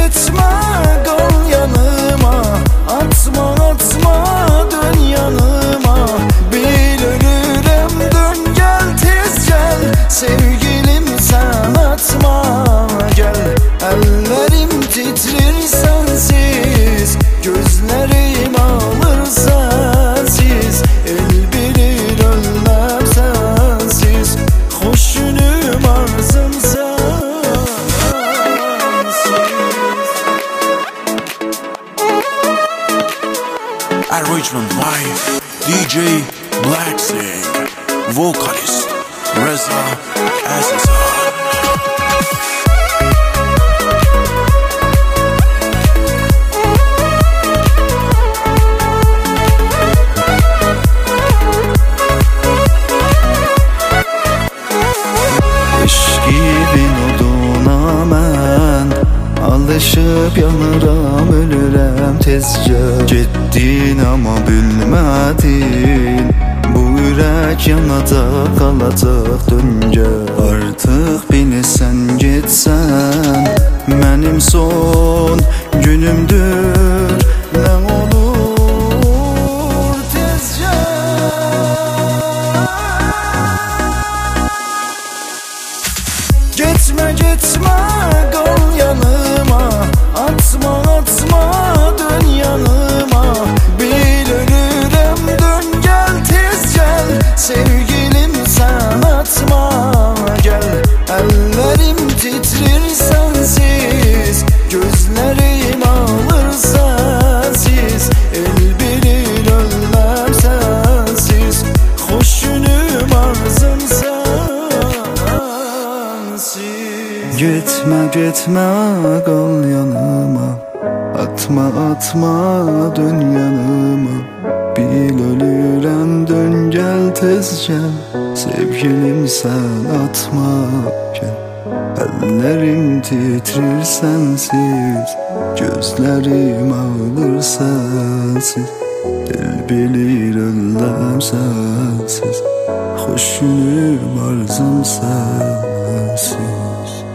gitme kal yanıma, atma atma dön yanıma. Bir ölürüm dön gel tez gel, sevgilim sen atma gel. Ellerim titrir sensiz, gözlerim ağlar sensiz. El bilir ölmem sensiz, hoşunum arzum sensiz. Arrangement by DJ Blacksing, vocalist Reza Azizan. Eşkibin oduna mən alışıp yanıram, ölürəm tezcə. Getdin ama bilmədin, bu ürək yanacaq, qalacaq döngə. Artıq bilirsən getsən, mənim son günümdür. Nə olur tezcə. Gitme gitme kal yanıma, atma atma dön yanıma. Bir ölürüm dön gel tez gel, sevgilim sen atma gel. Ellerim titrir sensiz, gözlerim ağlar sensiz. El bilir ölmem sensiz, hoşunum arzum sensiz. Gitme gitme kal yanıma, atma atma dön yanıma. Bil ölürəm dön gel tez gel, sevgilim sen atma gel. Ellerim titrir sensiz, gözlerim ağlar sensiz. El bilir ölmem sensiz, hoşunum arzum sensiz.